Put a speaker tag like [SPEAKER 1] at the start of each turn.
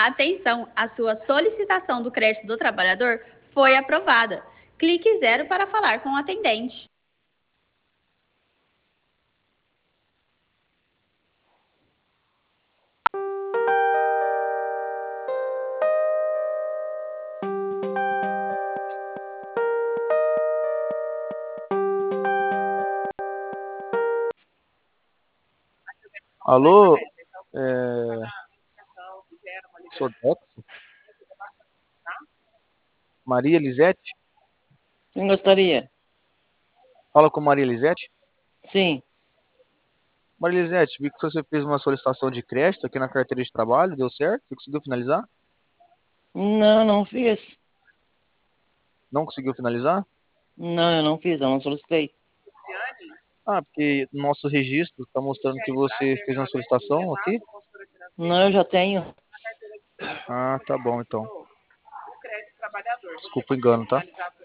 [SPEAKER 1] Atenção, a sua solicitação do crédito do trabalhador foi aprovada. Clique 0 para falar com o atendente.
[SPEAKER 2] Alô, Sodex? Maria Elisete?
[SPEAKER 3] Quem gostaria?
[SPEAKER 2] Fala com Maria Elisete.
[SPEAKER 3] Sim.
[SPEAKER 2] Maria Elisete, vi que você fez uma solicitação de crédito aqui na carteira de trabalho, deu certo? Você conseguiu finalizar?
[SPEAKER 3] Não, não fiz.
[SPEAKER 2] Não conseguiu finalizar?
[SPEAKER 3] Não, eu não fiz, eu não solicitei.
[SPEAKER 2] Ah, porque no nosso registro está mostrando que você fez uma solicitação aqui.
[SPEAKER 3] Não, eu já tenho.
[SPEAKER 2] Ah, tá bom então. Desculpa o engano, tá?